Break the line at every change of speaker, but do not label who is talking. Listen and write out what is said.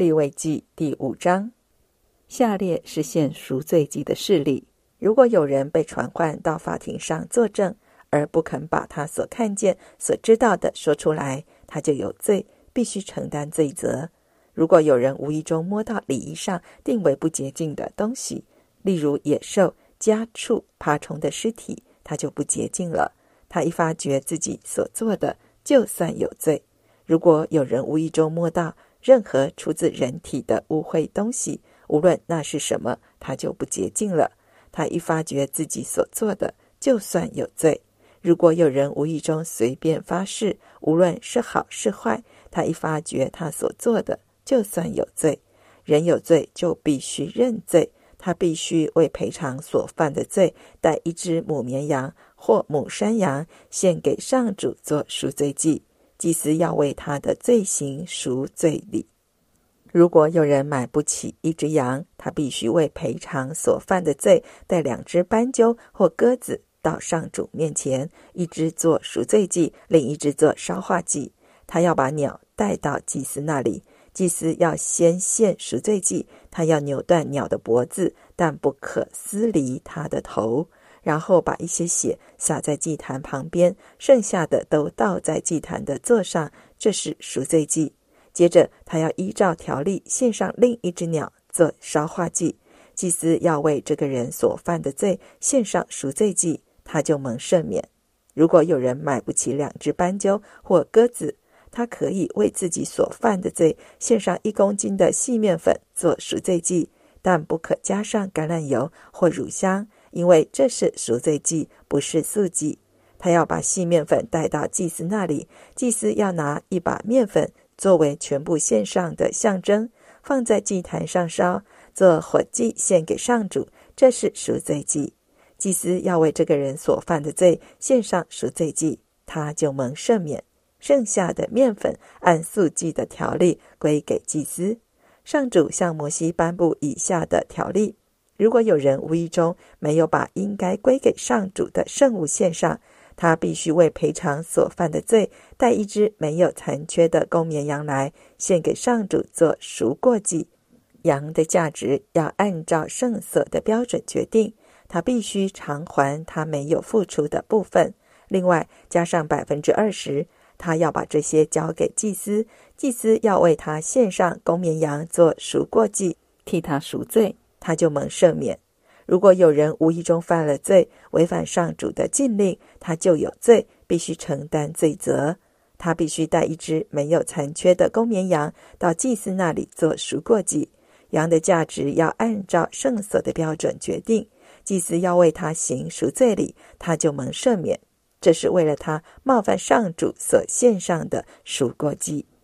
利未记第5章，下列是献赎罪祭的事例。如果有人被传唤到法庭上作证，而不肯把他所看见、所知道的说出来，他就有罪，必须承担罪责。如果有人无意中摸到礼仪上定为不洁净的东西，例如野兽、家畜、爬虫的尸体，他就不洁净了。他一发觉自己所做的，就算有罪。如果有人无意中摸到任何出自人体的污秽东西，无论那是什么，他就不洁净了。他一发觉自己所做的，就算有罪。如果有人无意中随便发誓，无论是好是坏，他一发觉他所做的，就算有罪。人有罪就必须认罪，他必须为赔偿所犯的罪，带一只母绵羊或母山羊献给上主做赎罪祭。祭司要为他的罪行赎罪礼。如果有人买不起一只羊，他必须为赔偿所犯的罪，带2只斑鸠或鸽子到上主面前，一只做赎罪祭，另一只做烧化祭。他要把鸟带到祭司那里，祭司要先献赎罪祭，他要扭断鸟的脖子，但不可撕离它的头，然后把一些血洒在祭坛旁边，剩下的都倒在祭坛的座上，这是赎罪祭。接着他要依照条例献上另一只鸟做烧化祭。祭司要为这个人所犯的罪献上赎罪祭，他就蒙赦免。如果有人买不起2只斑鸠或鸽子，他可以为自己所犯的罪献上1公斤的细面粉做赎罪祭，但不可加上橄榄油或乳香，因为这是赎罪祭，不是素祭。他要把细面粉带到祭司那里，祭司要拿一把面粉作为全部献上的象征，放在祭坛上烧，做火祭献给上主，这是赎罪祭。祭司要为这个人所犯的罪献上赎罪祭，他就蒙赦免。剩下的面粉按素祭的条例归给祭司。上主向摩西颁布以下的条例：如果有人无意中没有把应该归给上主的圣物献上，他必须为赔偿所犯的罪，带一只没有残缺的公绵羊来，献给上主做赎过祭。羊的价值要按照圣所的标准决定，他必须偿还他没有付出的部分，另外加上20%。他要把这些交给祭司，祭司要为他献上公绵羊做赎过祭，替他赎罪，他就蒙赦免。如果有人无意中犯了罪，违反上主的禁令，他就有罪，必须承担罪责。他必须带一只没有残缺的公绵羊到祭司那里做赎过祭，羊的价值要按照圣所的标准决定，祭司要为他行赎罪礼，他就蒙赦免。这是为了他冒犯上主所献上的赎过祭。